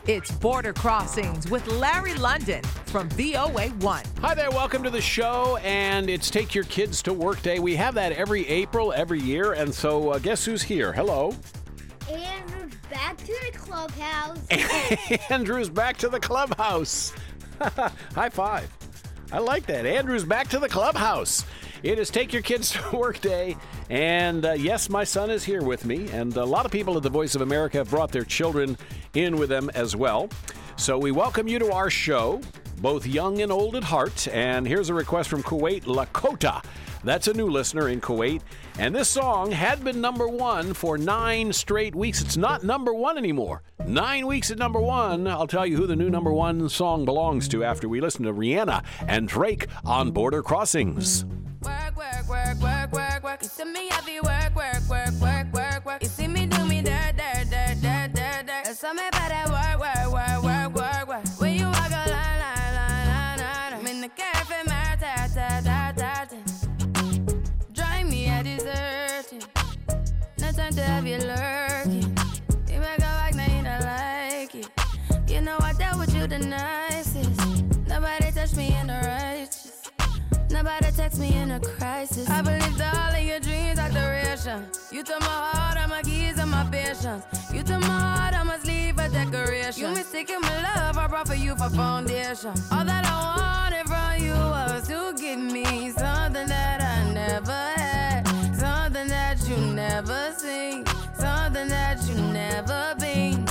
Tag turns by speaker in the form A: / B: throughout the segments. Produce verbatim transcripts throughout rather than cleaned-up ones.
A: It's Border Crossings with Larry London from V O A one.
B: Hi there, welcome to the show, and it's Take Your Kids to Work Day. We have that every April, every year, and so uh, guess who's here? Hello.
C: Andrew's back to the clubhouse.
B: Andrew's back to the clubhouse. High five. I like that. Andrew's back to the clubhouse. It is Take Your Kids to Work Day, and uh, yes, my son is here with me, and a lot of people at the Voice of America have brought their children in with them as well. So we welcome you to our show, both young and old at heart, and here's a request from Kuwait, Lakota. That's a new listener in Kuwait, and this song had been number one for nine straight weeks. It's not number one anymore. Nine weeks at number one. I'll tell you who the new number one song belongs to after we listen to Rihanna and Drake on Border Crossings.
D: Work, work, work, work, work, work. You see me heavy work, work, work, work, work, work. You see me do me dirt, dirt, dirt, dirt, dirt, dirt. There's something about that work, work, work, work, work, work. When you walk a line, line, line, line, line. I'm in the cafe, my ta, ta, ta, ta, ta. Drive me a dessert. No time to have you lurking. You make a like, now you don't like it. You know I dealt with you the nicest. Nobody touched me in the righteous. Nobody text me in a crisis. I believed all of your dreams are duration. You took my heart, all my keys, and my patience. You took my heart, I must leave a decoration. You mistaken my love, I brought for you for foundation. All that I wanted from you was to give me something that I never had, something that you never seen, something that you never been.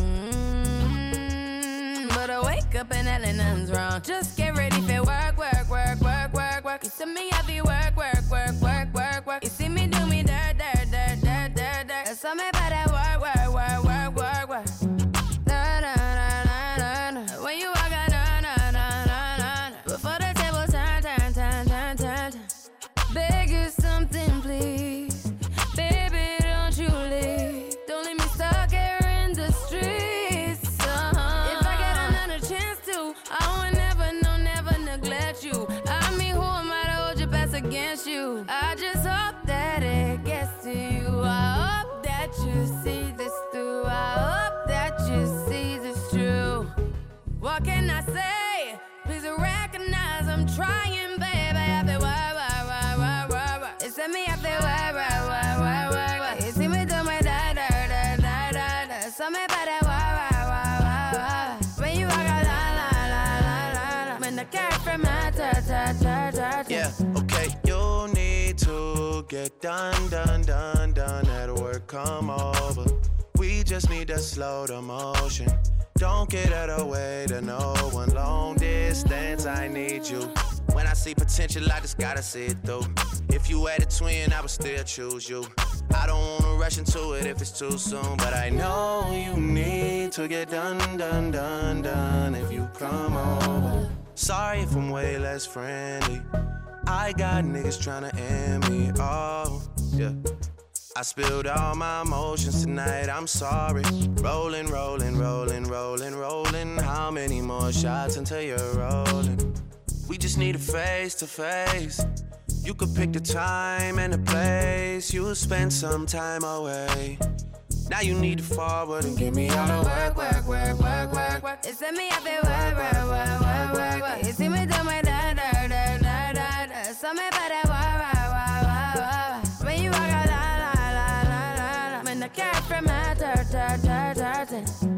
D: Mm-hmm. But I wake up and hell and nothing's wrong. Just get ready for work, work, work, work, work, work. You see me heavy work, work, work, work, work, work. You see me do me dirt, dirt, dirt, dirt, dirt, dirt. There's something about that work, work, work, work, work, work. Na, na, na, na, na, na. When you walk out, na, na, na, na, na, na. Before the table turn, turn, turn, turn, turn, turn. Beg you something, please. Baby, don't you leave. Don't leave me stuck here in the streets. Uh-huh. If I get another chance to, I will never, no, never neglect you. I mean, who am I to hold your best against you? I just hope that it gets to you. I hope that you see this through. I hope that you see this true. What can I say? Please recognize I'm trying, baby. I feel why, why, why, why, why, why. It's me, I feel why, why, why, why, why, why. You see me do my da, da, da, da, da, da. Something about that why, why, why, why, why. When you walk out, la, la, la, la, la. When the cat from my ta, ta, ta, ta, ta.
E: Yeah, okay, you need to get done, done, done, done at work, come over. We just need to slow the motion. Don't get out of the way to no one. Long distance, I need you. When I see potential, I just gotta see it through. If you had a twin, I would still choose you. I don't wanna rush into it if it's too soon, but I know you need to get done, done, done, done if you come over. Sorry if I'm way less friendly. I got niggas tryna end me, oh, yeah. I spilled all my emotions tonight, I'm sorry. Rolling, rolling, rolling, rolling, rolling. How many more shots until you're rolling? We just need a face to face. You could pick the time and the place. You'll spend some time away. Now you need to forward and give me all the work, work, work, work, work, work.
D: It's me, I feel work, work, work, work, work, work. You see me do my da, da, da, da, da, da. Something about that work, work, work, work, work. When you walk out, la, la, la, la, la, la. When the cat from my ta, ta, ta, ta, ta.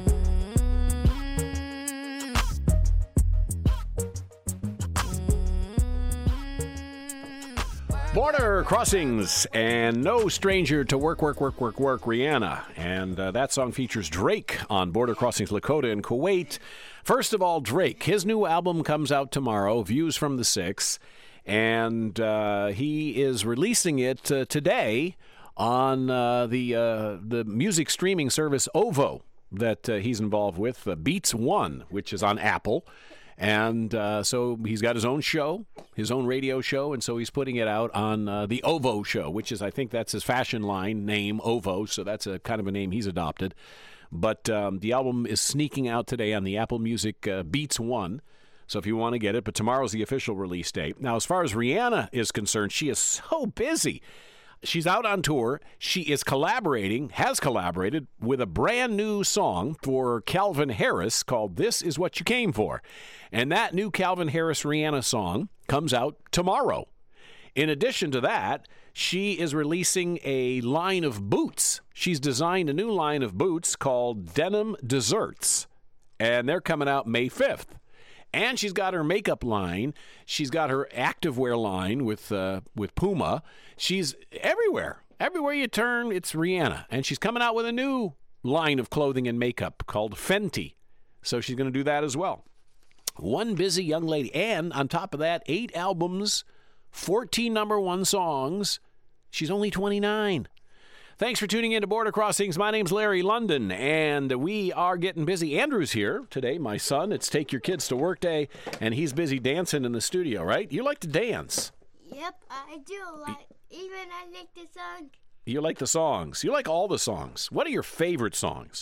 B: Border Crossings and No Stranger to Work, Work, Work, Work, Work, Rihanna. And uh, that song features Drake on Border Crossings, Lakota and Kuwait. First of all, Drake, his new album comes out tomorrow, Views from the Six, and uh, he is releasing it uh, today on uh, the uh, the music streaming service OVO that uh, he's involved with, uh, Beats One, which is on Apple. And uh, so he's got his own show, his own radio show, and so he's putting it out on uh, the OVO show, which is, I think that's his fashion line name, OVO, so that's a kind of a name he's adopted. But um, the album is sneaking out today on the Apple Music uh, Beats One, so if you want to get it, but tomorrow's the official release date. Now, as far as Rihanna is concerned, she is so busy. She's out on tour. She is collaborating, has collaborated with a brand new song for Calvin Harris called This Is What You Came For. And that new Calvin Harris Rihanna song comes out tomorrow. In addition to that, she is releasing a line of boots. She's designed a new line of boots called Denim Desserts, and they're coming out May fifth. And she's got her makeup line. She's got her activewear line with uh, with Puma. She's everywhere. Everywhere you turn, it's Rihanna. And she's coming out with a new line of clothing and makeup called Fenty. So she's going to do that as well. One busy young lady. And on top of that, eight albums, fourteen number one songs. She's only twenty-nine. Thanks for tuning in to Border Crossings. My name's Larry London, and we are getting busy. Andrew's here today, my son. It's Take Your Kids to Work Day, and he's busy dancing in the studio, right? You like to dance.
C: Yep, I do. Like, even I like the song.
B: You like the songs. You like all the songs. What are your favorite songs?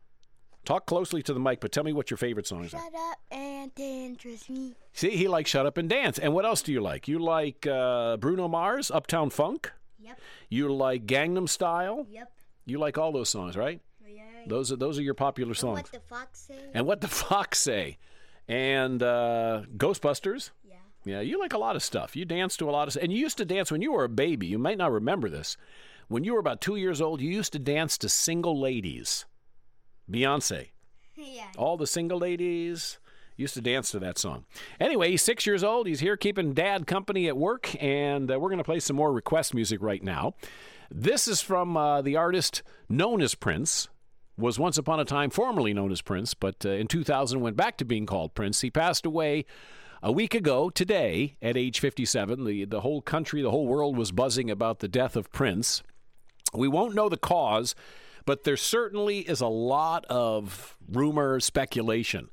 B: Talk closely to the mic, but tell me what your favorite songs are.
C: Shut up and dance with me.
B: See, he likes Shut Up and Dance. And what else do you like? You like uh, Bruno Mars, Uptown Funk?
C: Yep.
B: You like Gangnam Style?
C: Yep.
B: You like all those songs, right?
C: Yeah.
B: Those are those are your popular
C: And
B: songs.
C: what the fox say?
B: And What the Fox Say. And uh, Ghostbusters.
C: Yeah.
B: Yeah, you like a lot of stuff. You dance to a lot of stuff. And you used to dance when you were a baby. You might not remember this. When you were about two years old, you used to dance to Single Ladies. Beyonce.
C: Yeah.
B: All the single ladies used to dance to that song. Anyway, he's six years old. He's here keeping Dad company at work, and uh, we're going to play some more request music right now. This is from uh, the artist known as Prince, was once upon a time formerly known as Prince, but uh, in two thousand went back to being called Prince. He passed away a week ago today at age fifty-seven. The, the whole country, the whole world was buzzing about the death of Prince. We won't know the cause, but there certainly is a lot of rumor, speculation.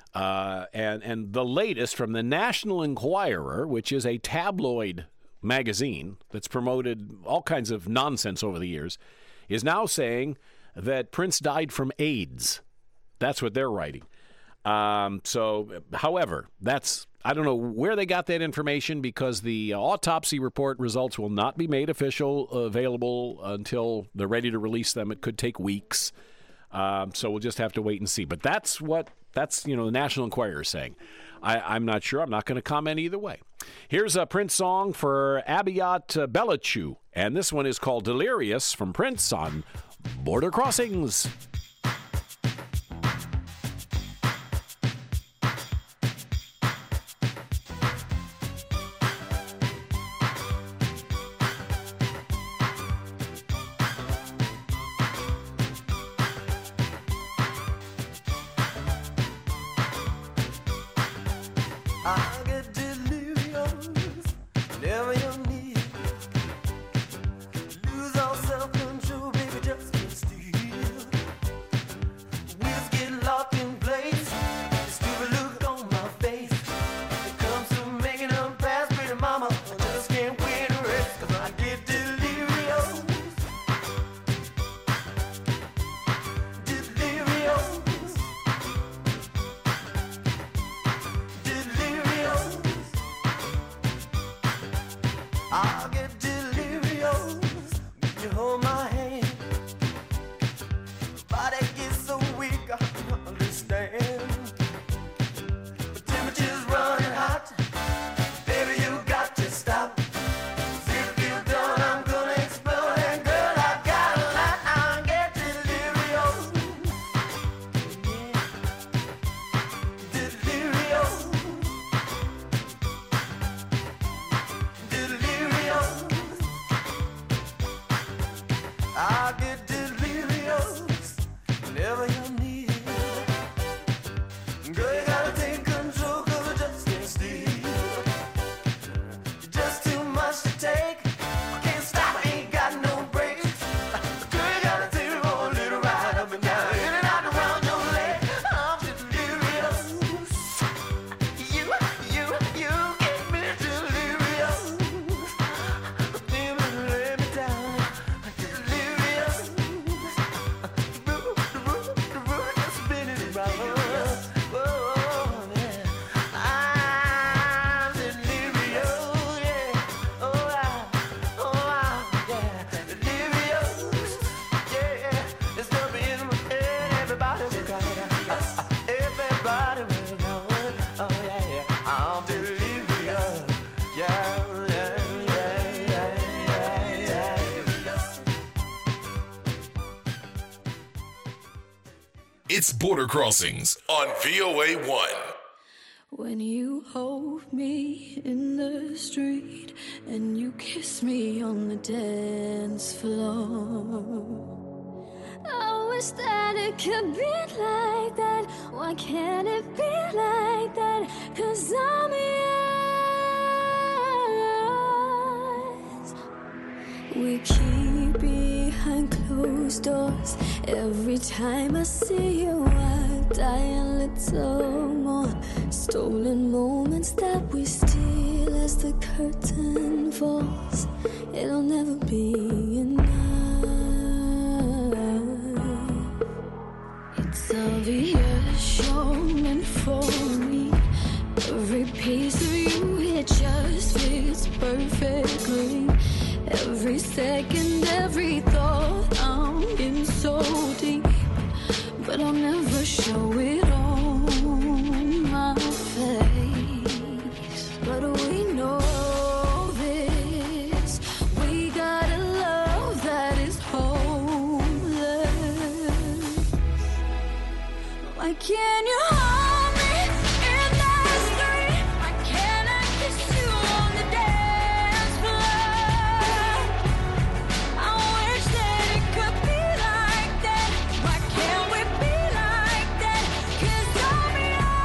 B: Uh, and, and the latest from the National Enquirer, which is a tabloid magazine that's promoted all kinds of nonsense over the years, is now saying that Prince died from AIDS. That's what they're writing. Um, so, however, that's I don't know where they got that information, because the autopsy report results will not be made official, uh, available until they're ready to release them. It could take weeks. Um, so we'll just have to wait and see. But that's what that's you know the National Enquirer is saying. I, I'm not sure. I'm not going to comment either way. Here's a Prince song for Abiyat uh, Belachu, and this one is called Delirious from Prince on Border Crossings.
F: I get delirious whenever you're near. Lose all self-control, baby, just can't steal. Wheels get locked in place. The stupid look on my face. It comes to making them pass, pretty mama. I just can't wait to rest, 'cause I get delirious. Delirious. Delirious. I get delirious when you hold my hand. Body gets so weak, I don't understand. The temperature's running hot. Baby, you got to stop. 'Cause if you're done, I'm gonna explode. And girl, I got a lot. I get delirious. Yeah. Delirious. Delirious. I get delirious
G: It's Border Crossings on V O A one.
H: When you hold me in the street and you kiss me on the dance floor, I wish that it could be like that. Why can't it be like that? 'Cause I'm yours. We keep behind closed doors. Every time I see you, I die a little more. Stolen moments that we steal as the curtain falls. It'll never be enough. It's obvious you're meant for me. Every piece of you, it just fits perfectly. Every second, every thought, I'm in so deep. But I'll never show it on my face. But we know this. We got a love that is hopeless. Why can't you hold me in the street? Why can't I kiss you on the dance floor? I wish that it could be like that. Why can't we be like that? 'Cause I'm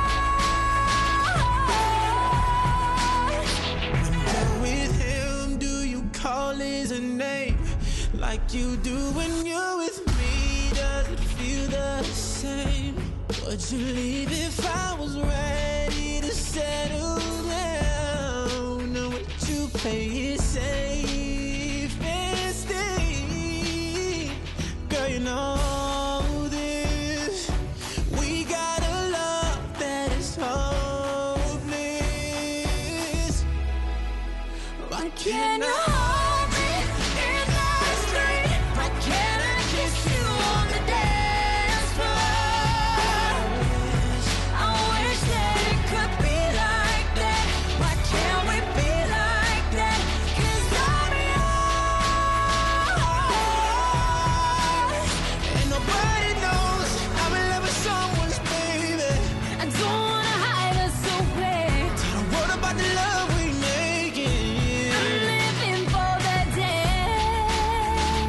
H: yours.
E: With him, do you call his name like you do when you're with me? Does it feel the same? Would you leave if I was ready to settle down? Or would you play it safe and stay? Girl, you know this. We got a love that is hopeless. Why can't you hold me in the street? Why can't I kiss you on the dance floor? I wish that it could be like that. Why can't we be like that? 'Cause I'm yours. And nobody knows I'm in love with someone's baby. I don't wanna hide us so bad. Don't worry about the love we making. I'm living for that day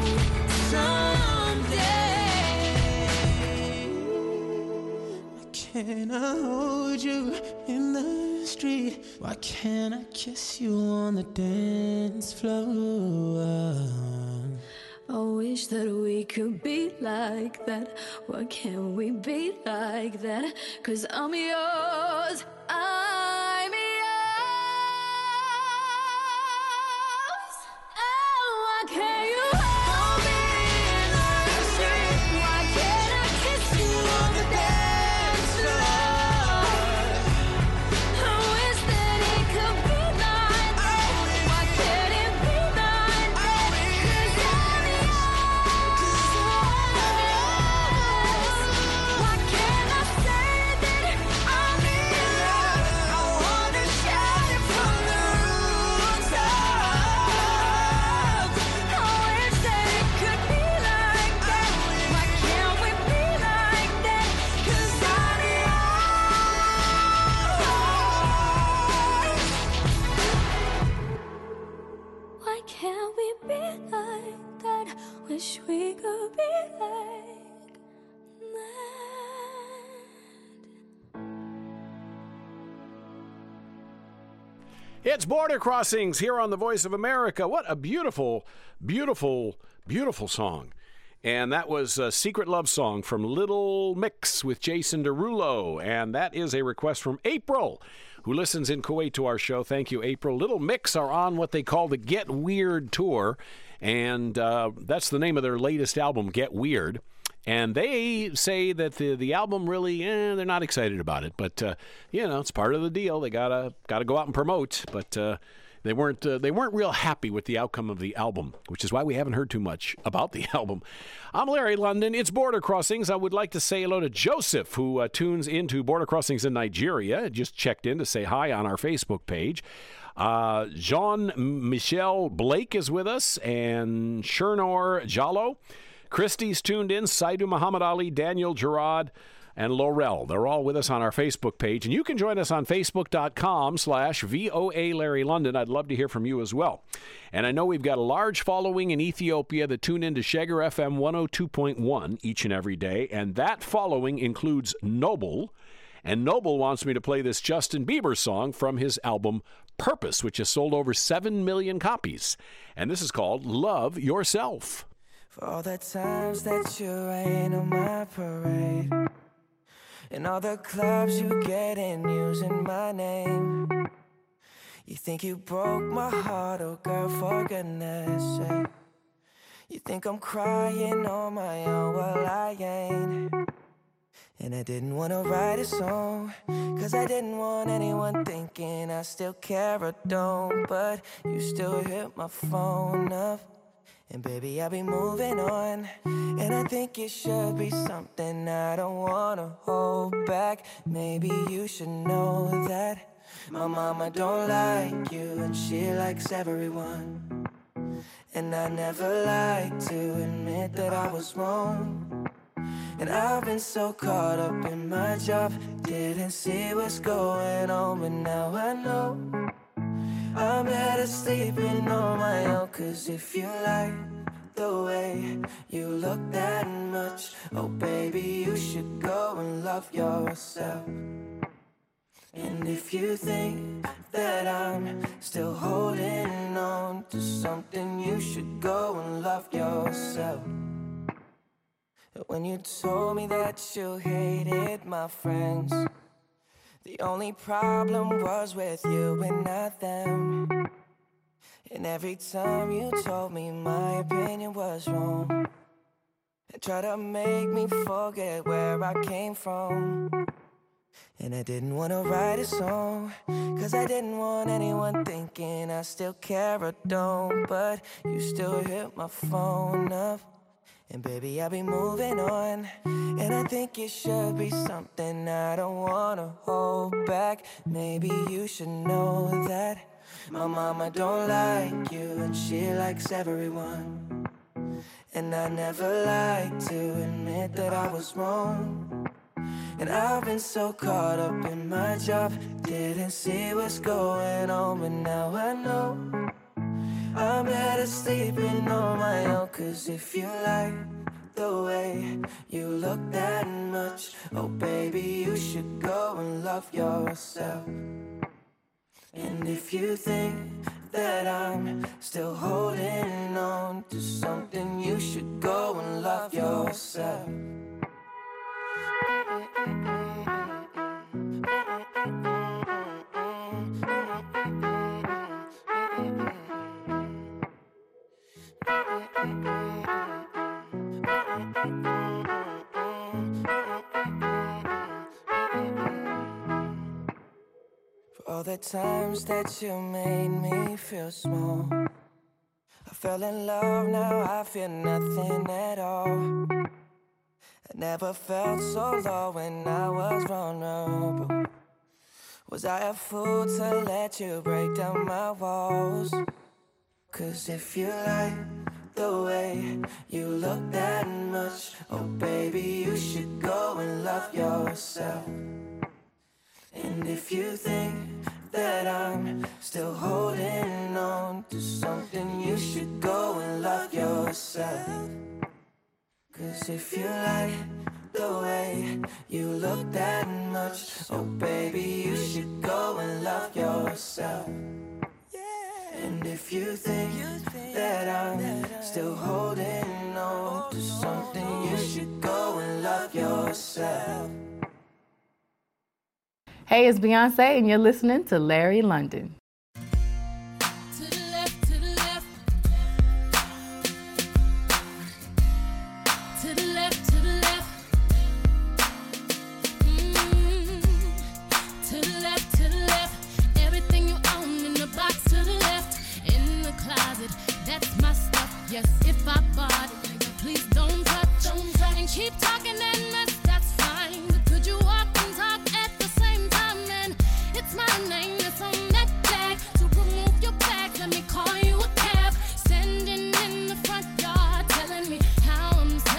E: someday. Why can't I hold you in the street? Why can't I kiss you on the dance floor?
H: I wish that we could be like that. Why can't we be like that? 'Cause I'm yours. I'm yours. Oh, why can't you hold me in the street? Why can't I kiss you on the dance floor? I wish that it could be like that. Why can't it be like that? 'Cause I'm yours. Why can't I say that I'm in love? I wanna shout it from the rooftops. I wish that it could be like that. Why can't we be like that? 'Cause I'm yours. Why can't we be like that? Wish we could be like that.
B: It's Border Crossings here on the Voice of America. What a beautiful, beautiful, beautiful song. And that was a Secret Love Song from Little Mix with Jason Derulo. And that is a request from April, who listens in Kuwait to our show. Thank you, April. Little Mix are on what they call the Get Weird Tour. And uh, that's the name of their latest album, Get Weird. And they say that the the album really, eh, they're not excited about it. But, uh, you know, it's part of the deal. They got to gotta go out and promote. But uh, they weren't uh, they weren't real happy with the outcome of the album, which is why we haven't heard too much about the album. I'm Larry London. It's Border Crossings. I would like to say hello to Joseph, who uh, tunes into Border Crossings in Nigeria. Just checked in to say hi on our Facebook page. Uh, Jean-Michel Blake is with us, and Shernor Jallo. Christy's tuned in. Saidu Muhammad Ali, Daniel Gerard, and Laurel. They're all with us on our Facebook page. And you can join us on facebook.com slash VOA Larry London. I'd love to hear from you as well. And I know we've got a large following in Ethiopia that tune into Sheger F M one oh two point one each and every day. And that following includes Noble. And Noble wants me to play this Justin Bieber song from his album Purpose, which has sold over seven million copies. And this is called Love Yourself.
F: For all the times that you rain on my parade, and all the clubs you get in using my name, you think you broke my heart, oh girl, for goodness sake. You think I'm crying on my own, well I ain't. And I didn't want to write a song, cause I didn't want anyone thinking I still care or don't. But you still hit my phone up, and baby, I'll be moving on. And I think it should be something I don't wanna hold back. Maybe you should know that my mama don't like you, and she likes everyone. And I never like to admit that I was wrong. And I've been so caught up in my job, didn't see what's going on, but now I know I'm better sleeping on my own. Cause if you like the way you look that much, oh baby, you should go and love yourself. And if you think that I'm still holding on to something, you should go and love yourself. When you told me that you hated my friends, the only problem was with you and not them. And every time you told me my opinion was wrong, and tried to make me forget where I came from. And I didn't want to write a song, cause I didn't want anyone thinking I still care or don't. But you still hit my phone up, and baby, I'll be moving on. And I think it should be something I don't wanna hold back. Maybe you should know that my mama don't like you, and she likes everyone. And I never like to admit that I was wrong. And I've been so caught up in my job, didn't see what's going on, but now I know I'm better sleeping on my own. Cause if you like the way you look that much, oh baby, you should go and love yourself. And if you think that I'm still holding on to something, you should go and love yourself. For all the times that you made me feel small, I fell in love, now I feel nothing at all. I never felt so low when I was vulnerable. Was I a fool to let you break down my walls? Cause if you like the way you look that much, oh baby, you should go and love yourself. And if you think that I'm still holding on to something, you should go and love yourself. Cause if you like the way you look that much, oh baby, you should go and love yourself. And if you think that I'm still holding on to something, you should go and love yourself.
I: Hey, it's Beyonce, and you're listening to Larry London.
H: To the left, to the left. To the left, to the left. Mm. To the left, to the left. Everything you own in the box to the left. In the closet, that's my stuff. Yes, if I bought it, please don't touch. Don't touch. And keep talking and mess, that's fine. But could you walk and talk at the same time? And it's my name that's on that tag. So remove your bags, let me call you a cab. Standing in the front yard, telling me how I'm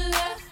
D: the left.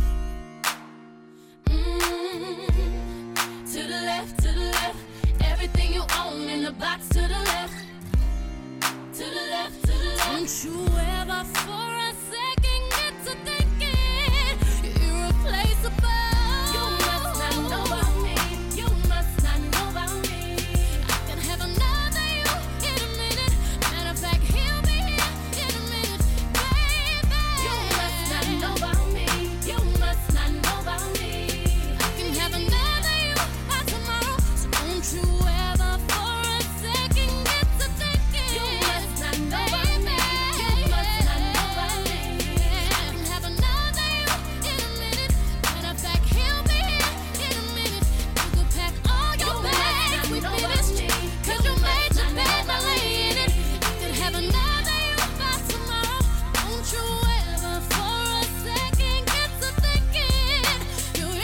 D: Mm, to the left, to the left. Everything you own in the box to the left. To the left, to the left. Don't you ever for a second get to thinking you're irreplaceable. You must not know about me. You must not know about me. I can have another you in a minute. Matter of fact, he'll be here in a minute, baby. You must not know about me. You must not know about me. I can have another you by tomorrow. So don't you ever for a second get to thinking you must not know about me. You must not know about me. I can have another you in a minute. Matter of fact, he'll be here in a minute. You could pack all your bags, we finished. Cause you made your bed by laying it. I could have another you by tomorrow. Don't you ever for a second get to thinking you're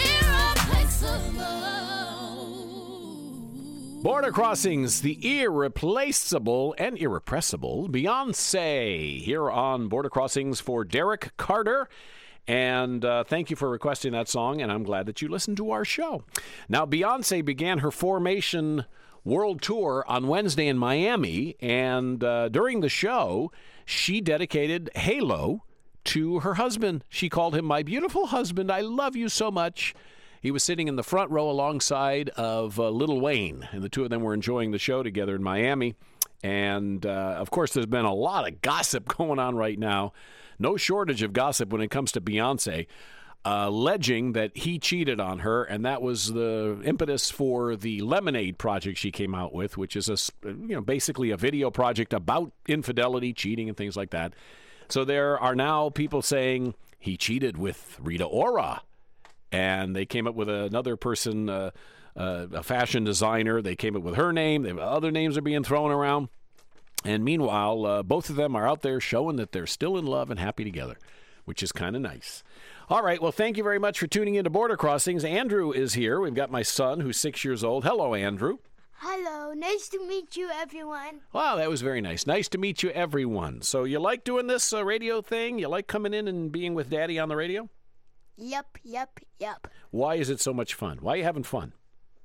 D: irreplaceable.
B: Border Crossings, the irreplaceable and irrepressible Beyonce here on Border Crossings for Derek Carter. And uh, thank you for requesting that song, and I'm glad that you listened to our show. Now, Beyonce began her Formation World Tour on Wednesday in Miami, and uh, during the show, she dedicated Halo to her husband. She called him my beautiful husband. I love you so much. He was sitting in the front row alongside of uh, Lil Wayne, and the two of them were enjoying the show together in Miami. And, uh, of course, there's been a lot of gossip going on right now. No shortage of gossip when it comes to Beyonce, uh, alleging that he cheated on her, and that was the impetus for the Lemonade project she came out with, which is a, you know, basically a video project about infidelity, cheating, and things like that. So there are now people saying he cheated with Rita Ora, and they came up with another person, uh, uh, a fashion designer. They came up with her name. They, other names are being thrown around. And meanwhile, uh, both of them are out there showing that they're still in love and happy together, which is kind of nice. All right. Well, thank you very much for tuning into Border Crossings. Andrew is here. We've got my son, who's six years old. Hello, Andrew.
C: Hello, nice to meet you, everyone.
B: Wow, that was very nice. Nice to meet you, everyone. So you like doing this uh, radio thing? You like coming in and being with Daddy on the radio?
C: Yep, yep, yep.
B: Why is it so much fun? Why are you having fun?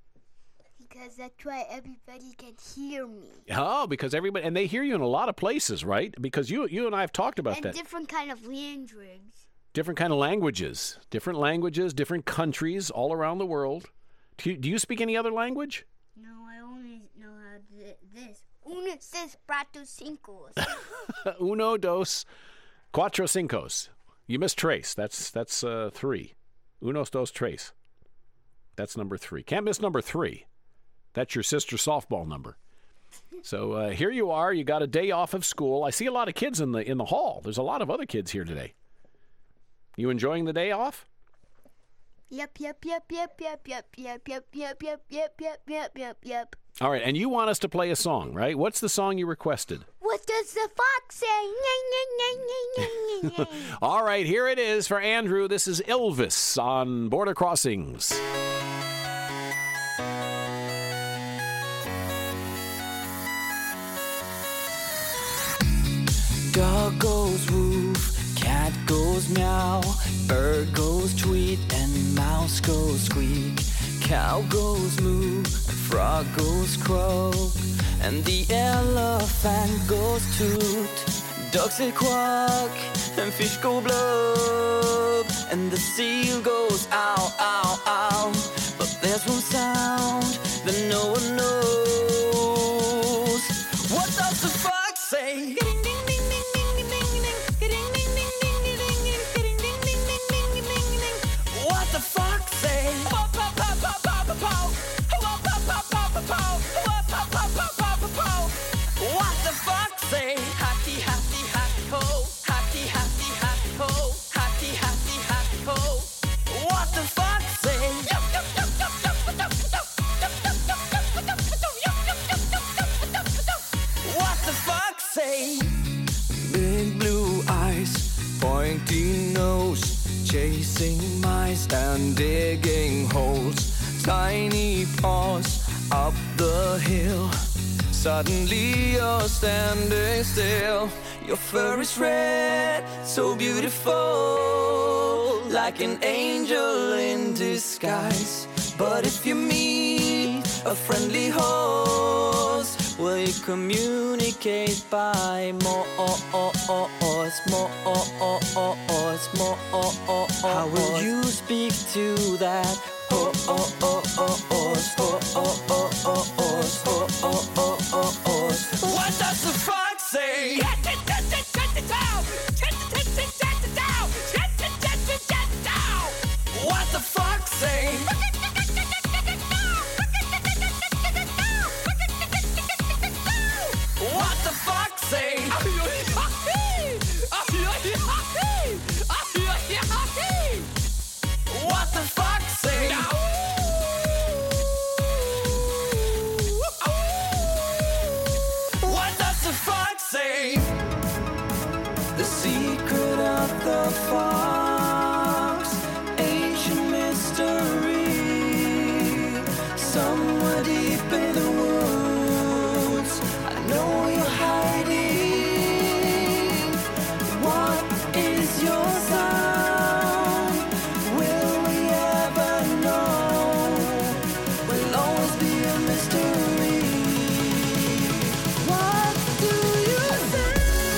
C: Because that's why everybody can hear me.
B: Oh, because everybody, and they hear you in a lot of places, right? Because you you and I have talked about
C: and
B: that.
C: different kind of languages.
B: Different kind of languages. Different languages, different countries all around the world. Do you, do you speak any other language?
C: No, I only know how to this. Uno, dos, cuatro, cinco.
B: Uno, dos, cuatro, cincos. You missed trace. That's that's uh, three. Unos, dos, tres. That's number three. Can't miss number three. That's your sister softball number. So uh, here you are. You got a day off of school. I see a lot of kids in the in the hall. There's a lot of other kids here today. You enjoying the day off?
C: Yep, yep, yep, yep, yep, yep, yep, yep, yep, yep, yep, yep, yep, yep, yep.
B: All right, and you want us to play a song, right? What's the song you requested?
C: What does the fox say?
B: All right, here it is for Andrew. This is Elvis on Border Crossings.
J: Dog goes woof, cat goes meow, bird goes tweet, and mouse goes squeak. Cow goes moo, frog goes croak, and the elephant goes toot. Ducks say quack, and fish go blub, and the seal goes ow, ow, ow. But there's one sound that no one knows. What does the fox say? What the fox say? What the fox say? Hatty, hatty, hatty ho, hatty, hatty, hatty ho, hatty, hatty, hatty ho. What the fox say? What the fox say? Big blue eyes, pointy nose, chasing mice and digging holes. Tiny paws up the hill. Suddenly you're standing still. Your fur is red, so beautiful. like an angel in disguise. But if you meet a friendly host, will you communicate by more, more, more? How will you speak to that? Oh, oh, oh, oh, oh, oh, oh, oh, oh, oh, oh, oh, oh, oh. What does the fox say? What the fox say? What the fox say? What the fox say? What does the fox say? The secret of the fox, ancient mystery, somewhere deep in the woods. I know you're hiding. What is your sound? Will we ever know? Will always be a mystery. What do you say?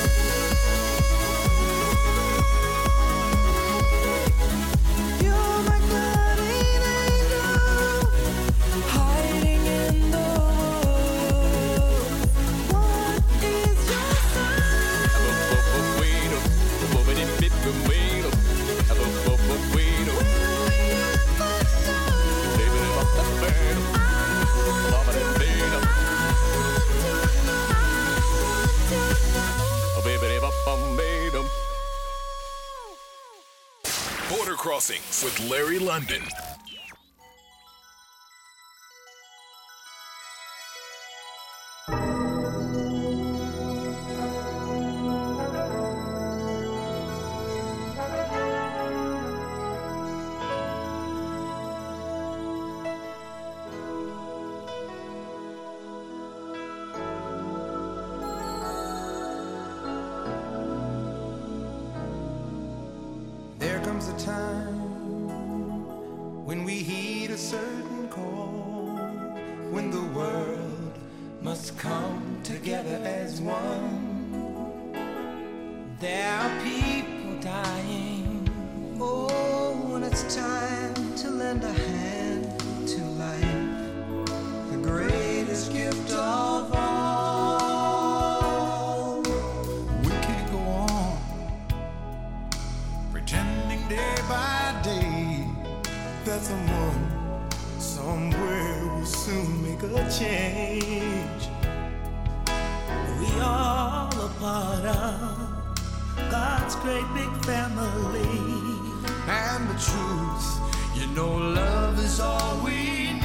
J: You're my guardian angel, hiding in the woods. What is your
G: Border Crossings with Larry London.
F: There comes a time when we heed a certain call, when the world must come together as one. There are people dying. Oh, when it's time to lend a hand to life, the greatest gift of all. We can't go on pretending day by day that someone somewhere will soon make a change. We all a part of God's great big family. And the truth, you know, love is all we need.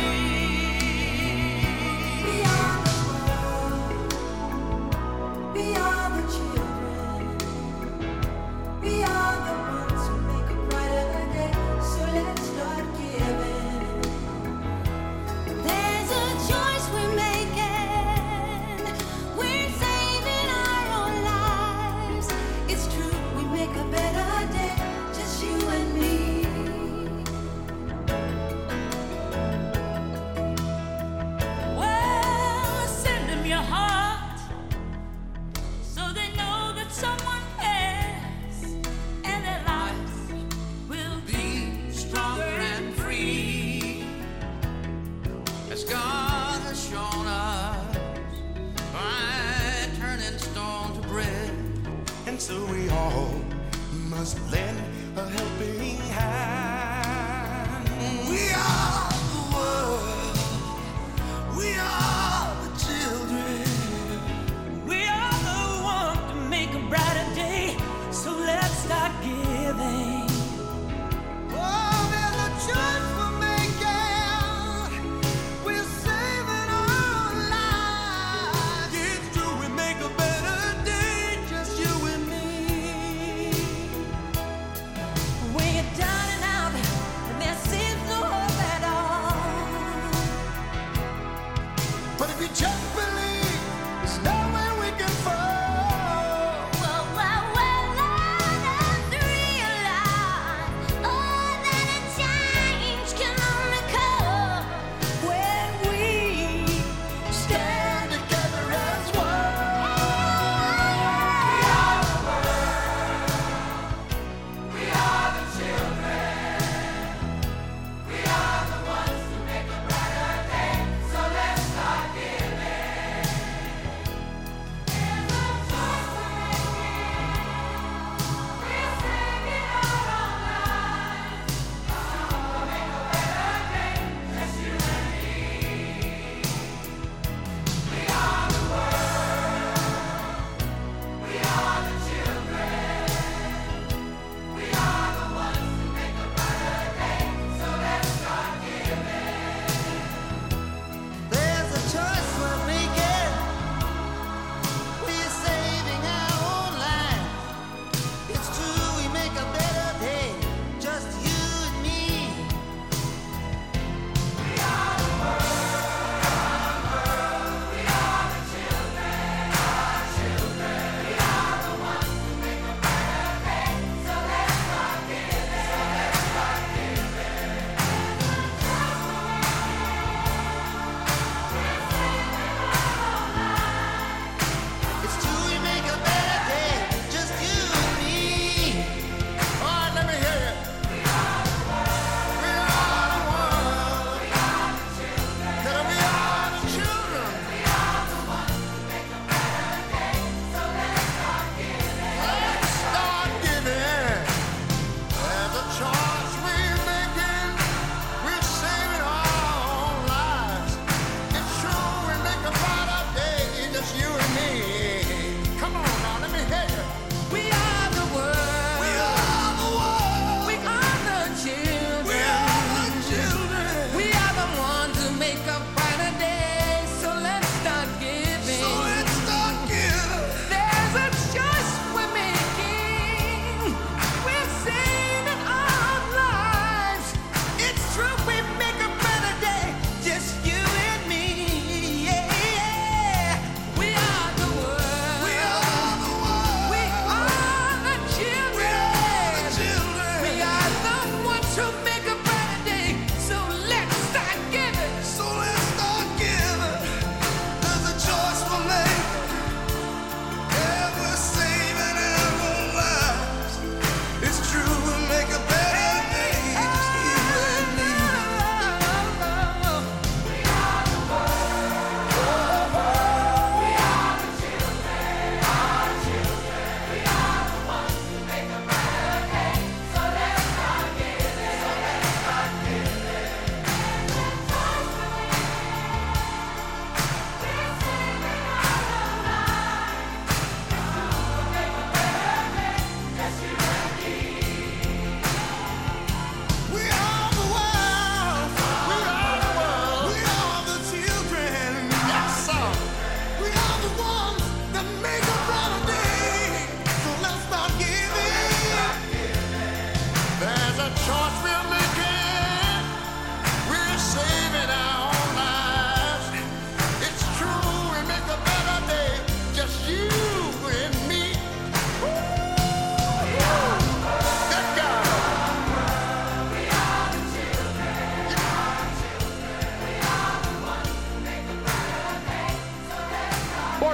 F: We are the world. We are the children. We are the ones who make a brighter day. So let's start giving.
H: There's a choice we're making. We're saving our own lives. It's true, we make a better day, just you and me.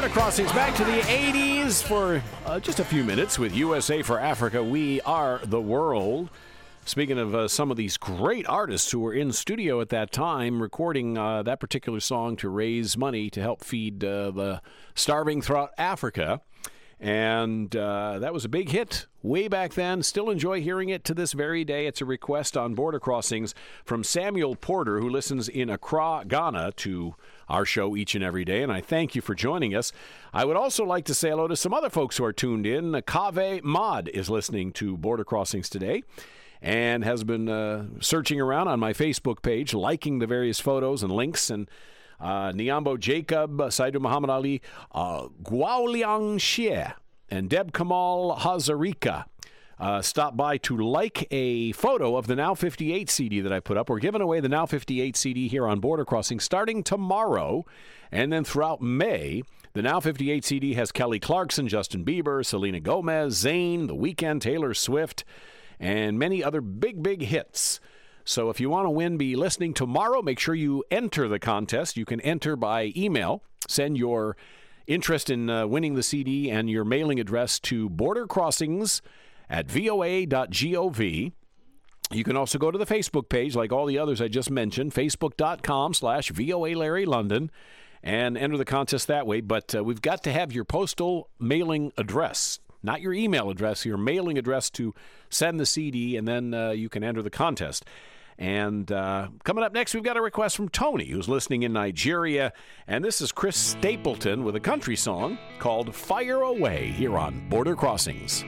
B: Crossings back to the eighties for uh, just a few minutes with U S A for Africa. We are the world. Speaking of uh, some of these great artists who were in studio at that time recording uh, that particular song to raise money to help feed uh, the starving throughout Africa. And uh, that was a big hit way back then. Still enjoy hearing it to this very day. It's a request on Border Crossings from Samuel Porter, who listens in Accra, Ghana, to our show each and every day, and I thank you for joining us. I would also like to say hello to some other folks who are tuned in. Kave Mod is listening to Border Crossings today and has been uh, searching around on my Facebook page, liking the various photos and links, and Uh, Niambo Jacob, Saidu Muhammad Ali, uh, Guaoliang Xie, and Deb Kamal Hazarika uh, stopped by to like a photo of the Now fifty-eight C D that I put up. We're giving away the Now fifty-eight C D here on Border Crossing starting tomorrow, and then throughout May. The Now fifty-eight C D has Kelly Clarkson, Justin Bieber, Selena Gomez, Zayn, The Weeknd, Taylor Swift, and many other big, big hits. So if you want to win, be listening tomorrow. Make sure you enter the contest. You can enter by email. Send your interest in uh, winning the C D and your mailing address to Border Crossings at voa dot gov. You can also go to the Facebook page, like all the others I just mentioned, facebook.com slash VOA Larry London, and enter the contest that way. But uh, we've got to have your postal mailing address, not your email address, your mailing address to send the C D, and then uh, you can enter the contest. And uh, coming up next, we've got a request from Tony, who's listening in Nigeria. And this is Chris Stapleton with a country song called Fire Away here on Border Crossings.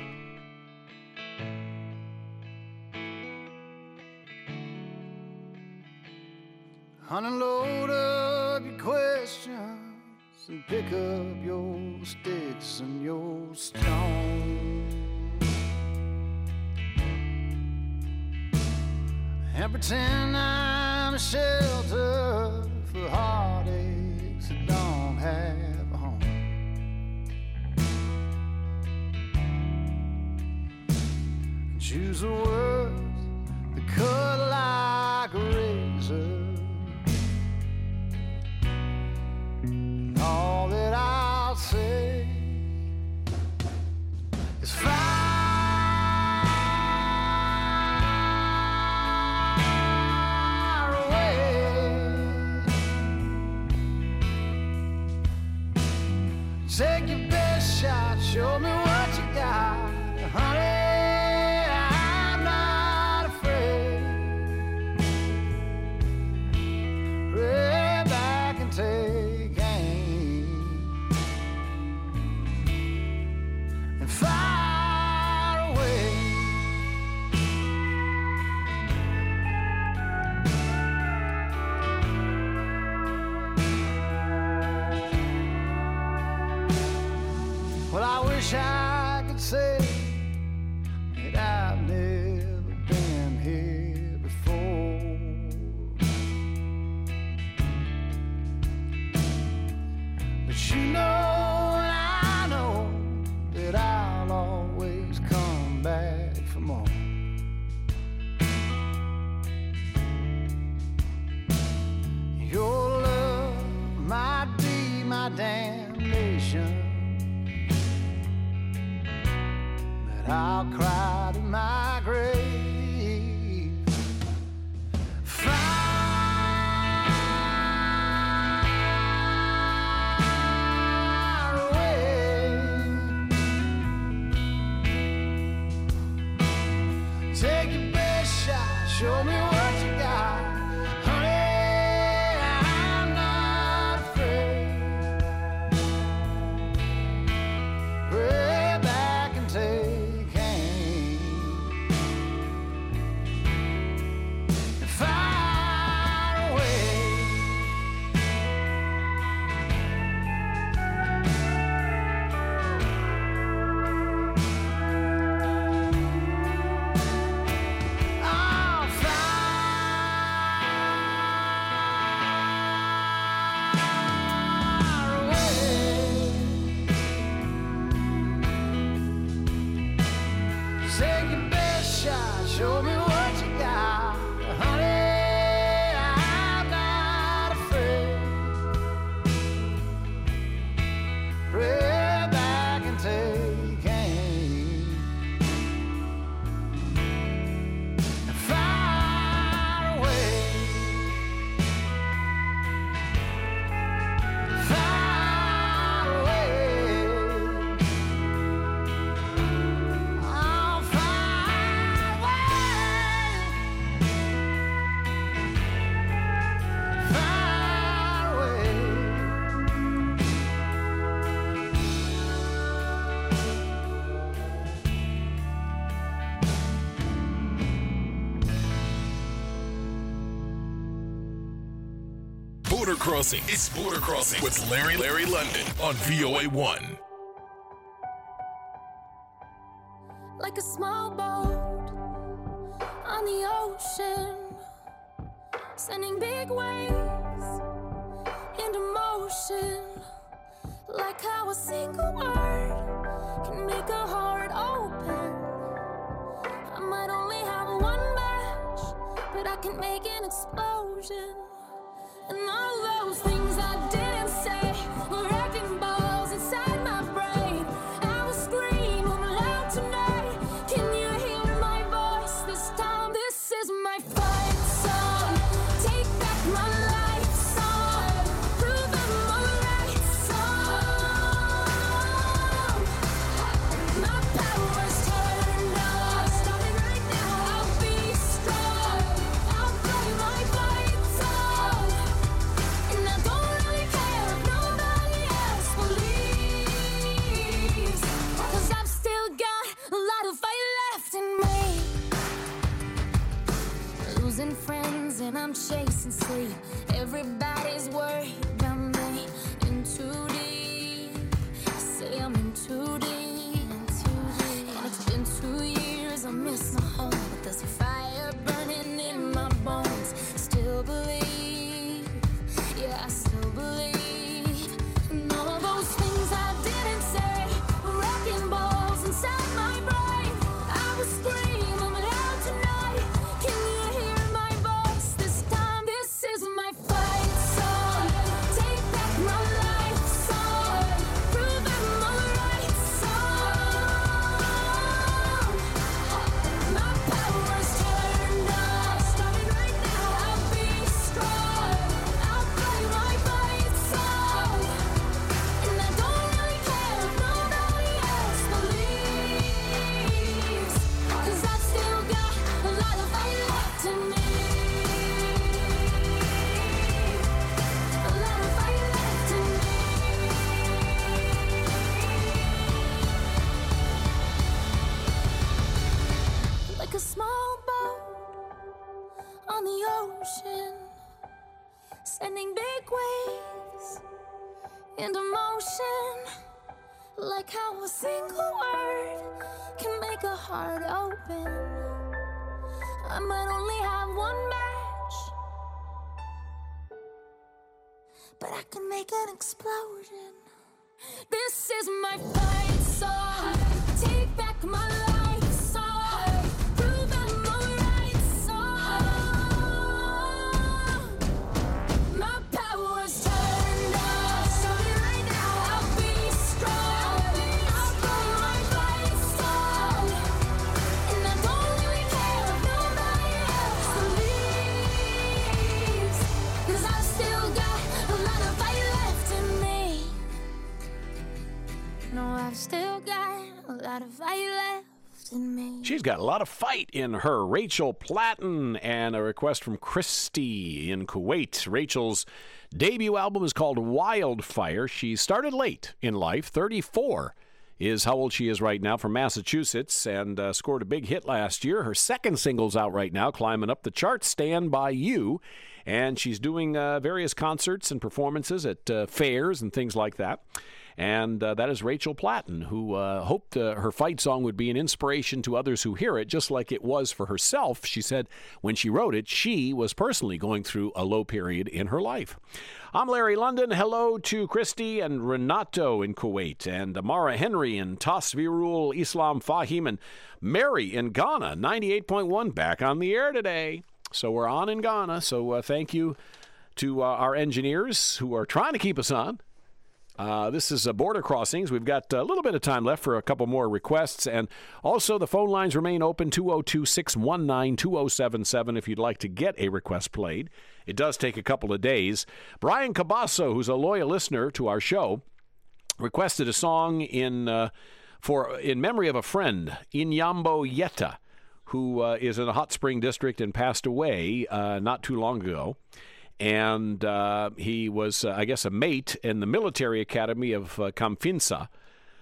K: Unload up your questions and pick up your sticks and your stones, and pretend I'm a shelter for heartaches that don't have a home. Choose the words that cut like a razor. All that I'll say is fire away. Take your best shot, show me what you got, honey. I'm not afraid. Pray back and take far away. Well, I wish I could say that I've never been here before, but you know I'll always come back for more. Your love might be my damnation, but I'll cry to my grave. Show me what you got, honey. I'm not afraid. Pray back and take aim and fire away. I'll fly
G: Border Crossing. It's Border Crossing with Larry Larry London on V O A one.
H: Like a small boat on the ocean, sending big waves into motion. Like how a single word can make a heart open. I might only have one match, but I can make an explosion. And all those things I didn't say were wrecking balls inside my brain. I will scream loud tonight. Can you hear my voice this time? This is my fight song. Take back my life song. Prove I'm alright song. My power's turned on. Starting right now. I'll be strong. I'll play my fight song. And I don't really care if nobody else believes. 'Cause I've still got a lot of fight left in me. Losing friends and I'm chasing sleep. Everybody's worried about me. In too deep. Say I'm in too deep. And it's been two years, I miss my home. But there's a fire burning in my bones. Still believe. Yeah, I still believe. And all those things I didn't say were wrecking balls inside my brain. I was screaming loud tonight. Can you hear my voice this time? This is my fight song. Take back my life song. Prove I'm alright song. My power's turned on. Starting right now. I'll be strong. I'll play my fight song. And I don't really care if nobody else believes. 'Cause I've still got a lot of fight left in me. A lot of fight left in me. Like a small boat on the ocean, sending big waves into motion. Like how a single word can make a heart open. I might only have one match, but I can make an explosion. This is my fight song. Take back my life song. Prove I'm alright song. My power's turned on. Starting right now. I'll be strong. I'll play my fight song. And I don't really care if nobody else believes. 'Cause I've still got a lot of fight left in me. No, I've still got a lot of fight left in me.
B: She's got a lot of fight in her. Rachel Platten, and a request from Christy in Kuwait. Rachel's debut album is called Wildfire. She started late in life. thirty-four is how old she is right now, from Massachusetts, and uh, scored a big hit last year. Her second single's out right now, climbing up the charts, Stand By You. And she's doing uh, various concerts and performances at uh, fairs and things like that. And uh, that is Rachel Platten, who uh, hoped uh, her fight song would be an inspiration to others who hear it, just like it was for herself. She said when she wrote it, she was personally going through a low period in her life. I'm Larry London. Hello to Christy and Renato in Kuwait, and Amara Henry and Tasvirul Islam Fahim, and Mary in Ghana, ninety-eight point one, back on the air today. So we're on in Ghana, so uh, thank you to uh, our engineers who are trying to keep us on. Uh, this is uh, Border Crossings. We've got a little bit of time left for a couple more requests. And also the phone lines remain open, two oh two, six one nine, two oh seven seven, if you'd like to get a request played. It does take a couple of days. Brian Cabasso, who's a loyal listener to our show, requested a song in uh, for in memory of a friend, Inyambo Yeta, who uh, is in a hot spring district and passed away uh, not too long ago. And uh, he was, uh, I guess, a mate in the military academy of uh, Kamfinsa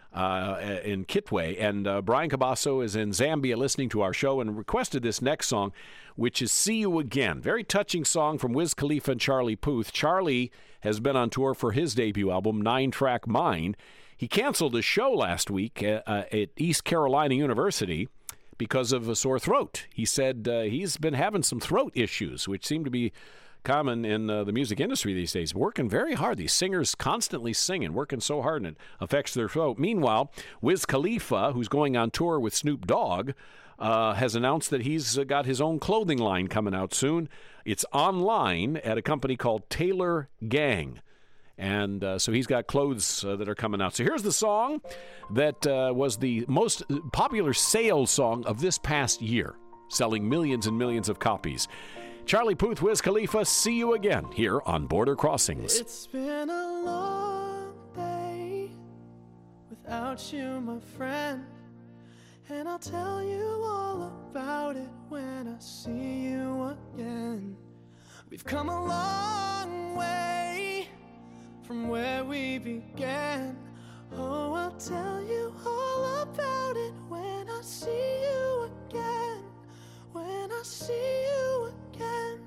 B: uh, in Kitwe. And uh, Brian Cabasso is in Zambia listening to our show and requested this next song, which is See You Again. Very touching song from Wiz Khalifa and Charlie Puth. Charlie has been on tour for his debut album, Nine Track Mind. He canceled a show last week uh, uh, at East Carolina University because of a sore throat. He said uh, he's been having some throat issues, which seem to be common in uh, the music industry these days. Working very hard. These singers constantly singing, working so hard, and it affects their throat. Meanwhile, Wiz Khalifa, who's going on tour with Snoop Dogg, uh, has announced that he's uh, got his own clothing line coming out soon. It's online at a company called Taylor Gang. And uh, so he's got clothes uh, that are coming out. So here's the song that uh, was the most popular sales song of this past year, selling millions and millions of copies. Charlie Puth, Wiz Khalifa, See You Again here on Border Crossings.
K: It's been a long day without you, my friend, and I'll tell you all about it when I see you again. We've come a long way from where we began. Oh, I'll tell you all about it when I see you again. When I see you again.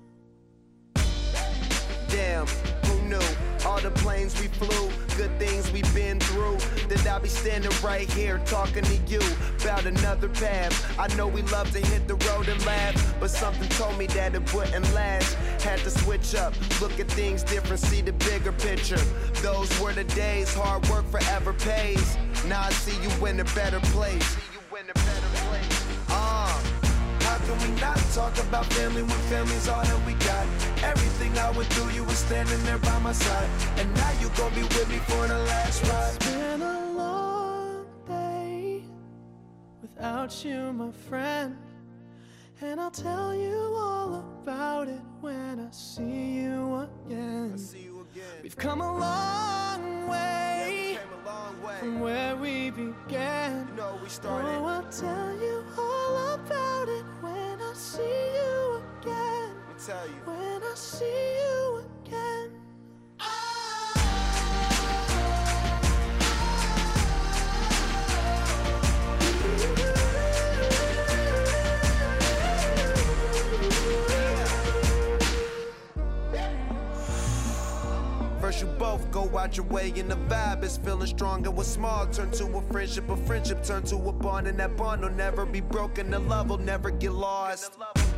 L: Damn, who knew? All the planes we flew, good things we've been through. That I'll be standing right here talking to you about another path. I know we love to hit the road and laugh, but something told me that it wouldn't last. Had to switch up, look at things different, see the bigger picture. Those were the days, hard work forever pays. Now I see you in a better place. See you in a better place. Uh. How can we not talk about family when family's all that we got? Everything I went through, you were standing there by my side, and now you gon' be with me for the last ride.
K: It's been a long day without you, my friend, and I'll tell you all about it when I see you again.
L: I see you again.
K: We've come a long way,
L: yeah, we came a long way
K: from where we began.
L: You know we started.
K: Oh, I'll tell you all about it when I see you again.
L: Let me tell you.
K: When I see you again.
L: First you both go out your way and the vibe is feeling strong, and what's small turn to a friendship, a friendship turn to a bond, and that bond will never be broken, the love will never get lost.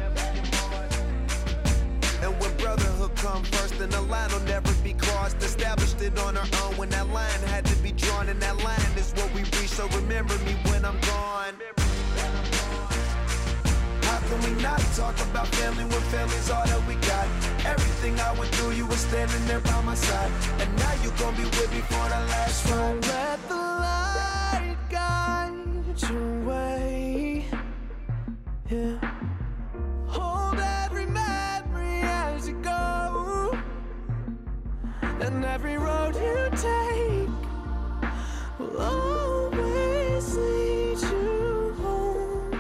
L: And when brotherhood come first, then the line will never be crossed. Established it on our own when that line had to be drawn, and that line is what we reach, so remember me when I'm gone. How can we not talk about family when family's all that we got? Everything I went through, you were standing there by my side, and now you gon' be with me for the last ride.
K: Don't let the light guide your way. Yeah. Hold every memory as you go, and every road you take will always lead you home.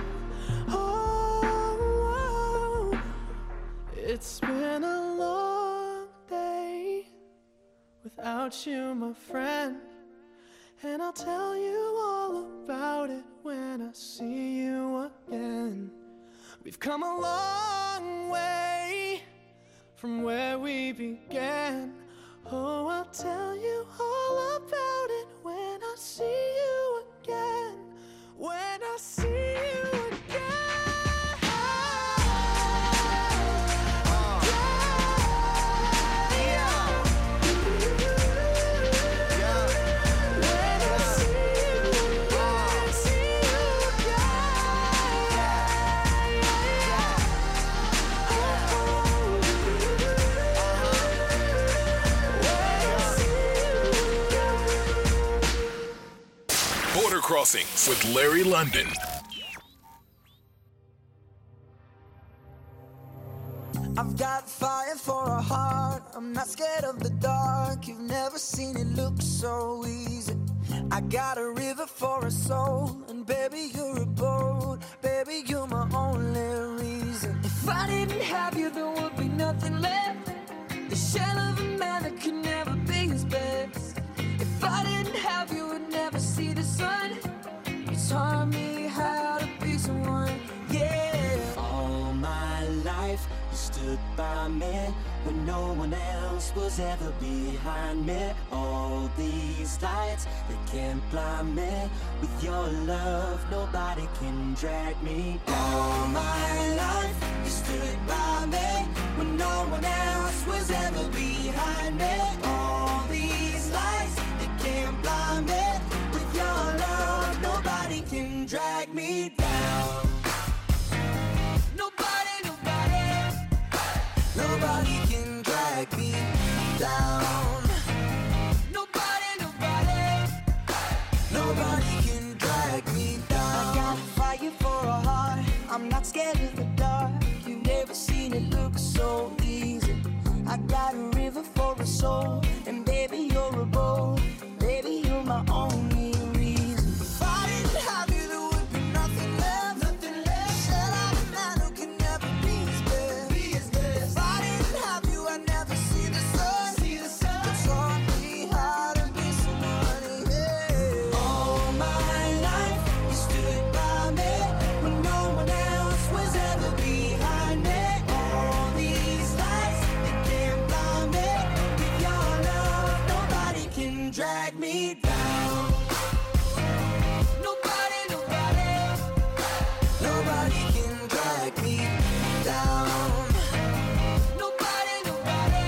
K: Oh, it's been a long day without you, my friend, and I'll tell you all about it when I see you again. We've come a long way from where we began. Oh, I'll tell you all about it when I see you again. When I see you again.
G: Border Crossings with Larry London.
J: I've got fire for a heart. I'm not scared of the dark. You've never seen it look so easy. I got a river for a soul, and baby, you're a boat. Baby, you're my only reason. If I didn't have you, there would be nothing left. The shell of a man that could never be his best. If I didn't have you, would never see life, you stood by me when no one else was ever behind me. All these lights, they can't blind me. With your love, nobody can drag me down. All my life, you stood by me when no one else was ever behind me. All these lights, they can't blind me. With your love, nobody can drag me down. Nobody, nobody, nobody can drag me down. Nobody, nobody, nobody can drag me down. I got fire for a heart, I'm not scared of the dark. You've never seen it look so easy. I got a river for a soul, and baby you're a boat. Baby you're my only reason. If I didn't have you, there would be nothing left. Nothing left. Said I'm a man who can never be his best. Be his best. If I didn't have you, I'd never see the sun. See the sun. You taught me how to be somebody. Yeah. All my life, you stood by me when no one else was ever behind me. All these lights, they can't blind me. With your love, nobody can drag me down. Nobody, nobody, nobody can drag me down. Nobody, nobody,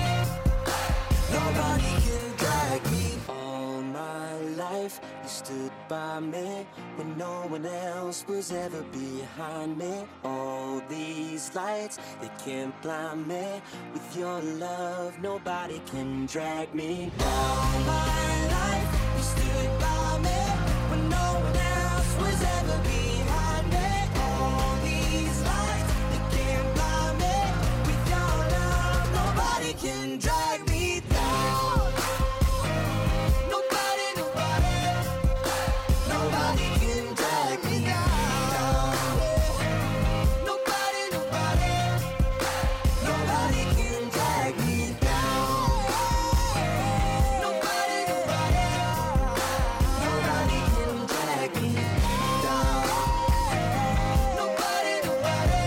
J: nobody can drag me. All my life, you stood by me when no one else was ever behind me. All these lights, they can't blind me. With your love, nobody can drag me down. All my life, you stood by me when no one else was ever behind me. All these lights, they can't blind me. With your love, nobody can drag me down. Nobody, nobody, nobody can drag me down. Nobody, nobody, nobody can drag me down. Nobody, nobody, nobody can drag me down. Nobody, nobody,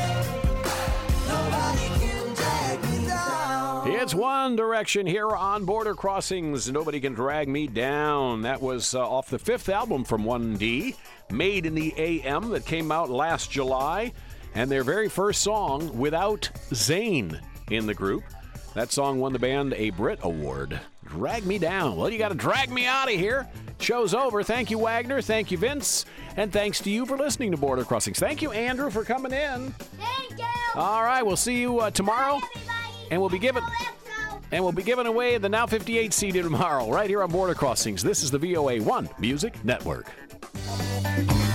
J: nobody can drag me down.
B: It's One Direction here on Border Crossings. Nobody Can Drag Me Down. That was uh, off the fifth album from one D, Made in the A M, that came out last July, and their very first song without Zayn in the group. That song won the band a Brit Award. Drag Me Down. Well, you got to drag me out of here. Show's over. Thank you, Wagner. Thank you, Vince. And thanks to you for listening to Border Crossings. Thank you, Andrew, for coming in.
C: Thank you.
B: All right, we'll see you uh, tomorrow. And we'll be giving and we'll be giving away the Now fifty-eight C D tomorrow, right here on Border Crossings. This is the V O A one Music Network.